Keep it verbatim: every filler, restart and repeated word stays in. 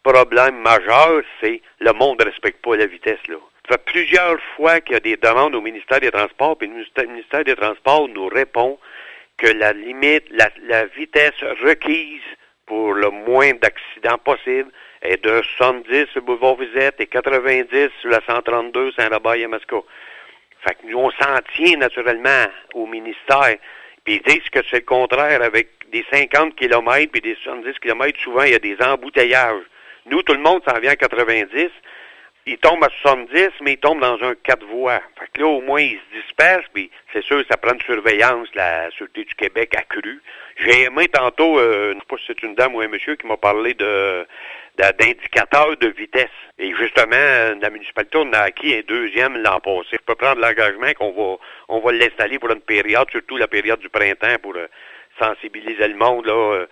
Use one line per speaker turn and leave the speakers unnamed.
problème majeur, c'est le monde ne respecte pas la vitesse, là. Ça fait plusieurs fois qu'il y a des demandes au ministère des Transports, puis le ministère des Transports nous répond que la limite, la, la vitesse requise pour le moins d'accidents possible est de soixante-dix sur le boulevard Vizette et quatre-vingt-dix sur la cent trente-deux Saint-Robert-Yamaska. Fait que nous, on s'en tient naturellement au ministère. Puis ils disent que c'est le contraire avec des cinquante kilomètres puis des soixante-dix kilomètres. Souvent, il y a des embouteillages. Nous, tout le monde s'en vient à quatre-vingt-dix. Ils tombent à soixante-dix, mais ils tombent dans un quatre voies. Fait que là, au moins, ils se dispersent, puis c'est sûr, ça prend une surveillance, la Sûreté du Québec accrue. J'ai aimé tantôt, euh, je sais pas si c'est une dame ou un monsieur qui m'a parlé de, de d'indicateurs de vitesse. Et justement, la municipalité, on a acquis un deuxième l'an passé. Je peux prendre l'engagement qu'on va, on va l'installer pour une période, surtout la période du printemps, pour euh, sensibiliser le monde, là, euh,